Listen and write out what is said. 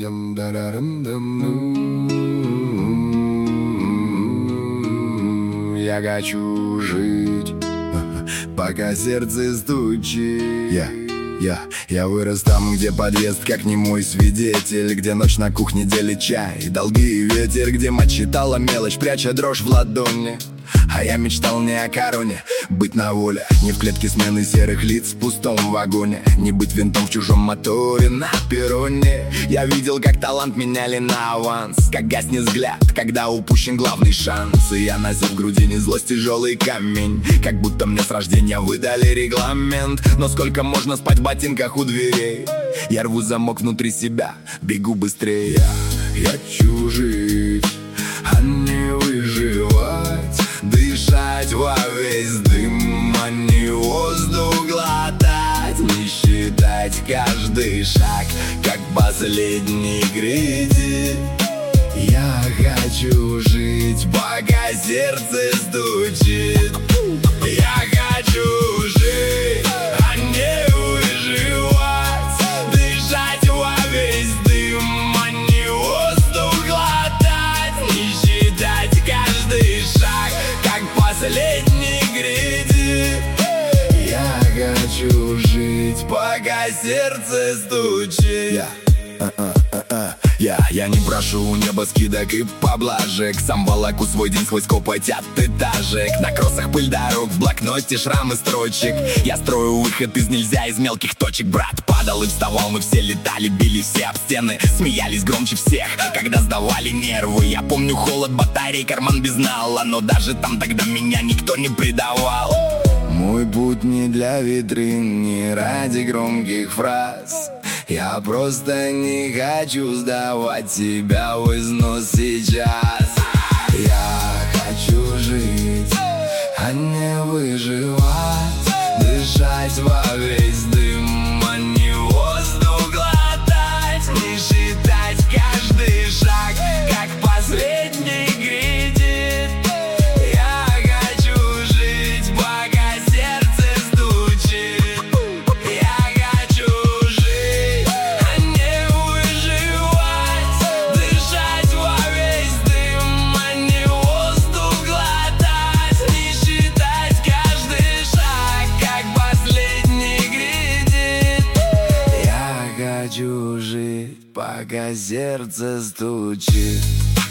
Я хочу жить, пока сердце стучит. Я вырос там, где подъезд как немой свидетель, где ночь на кухне делит чай, долги и ветер, где мать читала мелочь, пряча дрожь в ладони. А я мечтал не о короне, быть на воле, не в клетке смены серых лиц в пустом вагоне, не быть винтом в чужом моторе на перроне. Я видел, как талант меняли на аванс, как гаснет взгляд, когда упущен главный шанс. И я носил в грудине злость тяжелый камень, как будто мне с рождения выдали регламент. Но сколько можно спать в ботинках у дверей? Я рву замок внутри себя, бегу быстрее. Я хочу жить, а не выживать, дышать во весь дым, а не воздух глотать, не считать каждый шаг, как последний кредит. Я хочу жить, пока сердце стучит. Я хочу жить, а не выживать, дышать во весь дым, а не воздух глотать, не считать каждый шаг, как последний кредит. Я хочу жить, пока сердце стучит. Я не прошу у неба скидок и поблажек, сам волоку свой день сквозь копоть от этажек. На кроссах пыль дорог, в блокноте шрамы строчек. Я строю выход из нельзя, из мелких точек. Брат падал и вставал, мы все летали, били все об стены, смеялись громче всех, когда сдавали нервы. Я помню холод батарей, карман без нала, но даже там тогда меня никто не предавал. Мой путь не для витрин, не ради громких фраз. Я просто не хочу сдавать себя в износ сейчас. Я хочу жить, а не выживать, дышать во весь дым, а не воздух глотать, не считать каждый шаг, как последний кредит. Я хочу жить, пока сердце стучит. Я хочу жить, а не выживать, дышать во весь дым, а не воздух глотать, не считать каждый шаг, как последний кредит. Я хочу жить, пока сердце стучит.